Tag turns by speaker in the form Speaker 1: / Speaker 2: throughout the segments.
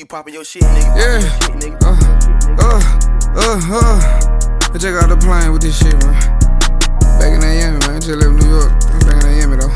Speaker 1: you poppin' your shit, nigga.
Speaker 2: Yeah. I just got the plane with this shit, man. Back in Miami, man. I just left New York. I'm back in Miami, though.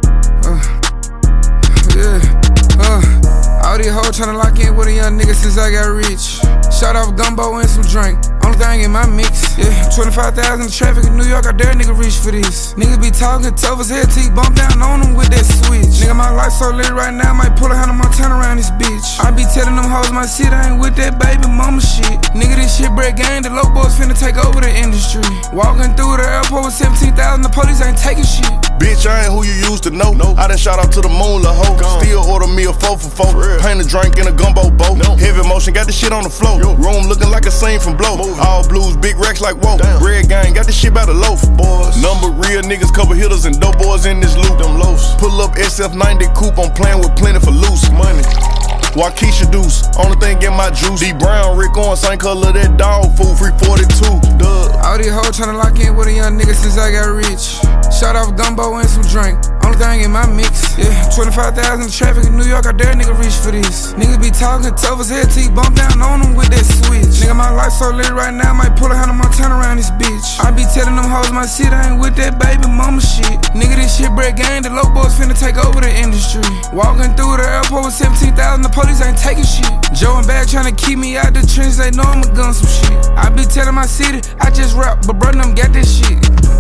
Speaker 2: All these hoes tryna lock in with a young nigga since I got rich. Shot off gumbo and some drink. Only thing in my mix. Yeah, 25,000 in traffic in New York. I dare nigga reach for this. Niggas be talking tough as hell till you bump down on them with that switch. Nigga, my life so lit right now. Might pull a Hannah Montana around this bitch. I be telling them hoes my shit. I ain't with that baby mama shit. Nigga, this shit break gang. The low boys finna take over the industry. Walking through the airport with 17,000. The police ain't taking shit.
Speaker 3: Bitch, I ain't who you used to know. I done shot out to the moon, la ho. Still order me a 4 for 4. Paint a drink in a gumbo boat. Heavy motion, got the shit on the floor. Room looking like a scene from Blow. All blues, big racks like whoa. Red gang, got the shit by the loaf. Boys. Number real niggas, couple hitters and dope boys in this loop. Them loafs. Pull up SF90 coupe, I'm playing with plenty for loose money. Waukesha Deuce, only thing in my juice. D Brown, Rick on, same color that dog food, free 42.
Speaker 2: All these hoes tryna lock in with a young nigga since I got rich. Shot off gumbo and some drink. Only thing in my mix. Yeah, 25,000 in traffic in New York. I dare nigga reach for this. Niggas be talking tough as hell till you bump down on them with that switch. Nigga, my life so lit right now. Might pull a Hannah Montana around this bitch. I be telling them hoes my shit. I ain't with that baby mama shit. Nigga, this shit break gang. The low boys finna take over the industry. Walking through the airport with 17,000. The police ain't taking shit. Joe and Bag tryna keep me out the trenches. They know I'ma gun some shit. I be telling my city, I just rap, but bro, them got this shit.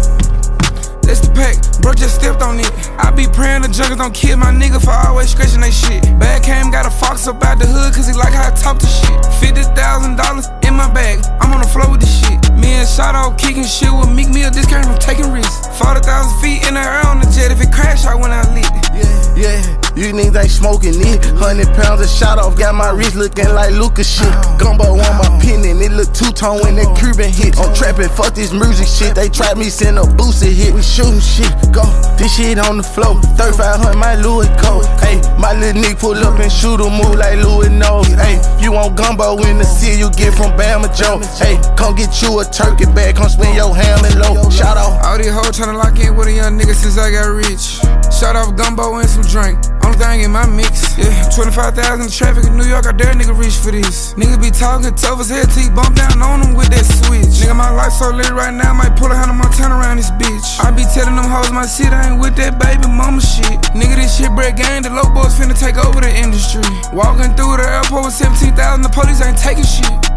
Speaker 2: That's the pack, bro just stepped on it. I be praying the juggers don't kill my nigga for always scratching they shit. Bad came, got a fox up out the hood, cause he like how I talk to shit. $50,000 in my bag, I'm on the floor with this shit. Me and Shadow kicking shit with Meek Mill, this came from taking risks. 40,000 feet in the air on the jet, if it crash, I went out lit.
Speaker 4: Yeah, you niggas ain't smoking it. 100 pounds of shot off, got my wrist looking like Lucas shit. Gumbo on my pin and it look two-tone when that Cuban hit. I'm trapping, fuck this music shit. They tried me, send a boosted hit. We shooting shit, go. This shit on the floor. 3,500, my Louis coat. Hey, my little nigga pull up and shoot a move like Louis knows. Hey, you want gumbo in the city, you get from Bama Joe. Hey, come get you a turkey bag, come spin your ham and low. Shout out.
Speaker 2: All these hoes tryna lock in with a young nigga since I got rich. Shot off gumbo and some drink. Only thing in my mix. Yeah, 25,000 in traffic in New York. I dare nigga reach for this. Niggas be talking tough as hell till you bump down on them with that switch. Nigga, my life so lit right now. Might pull a Hannah Montana around this bitch. I be telling them hoes my shit. I ain't with that baby mama shit. Nigga, this shit break gang. The low boys finna take over the industry. Walking through the airport with 17,000. The police ain't taking shit.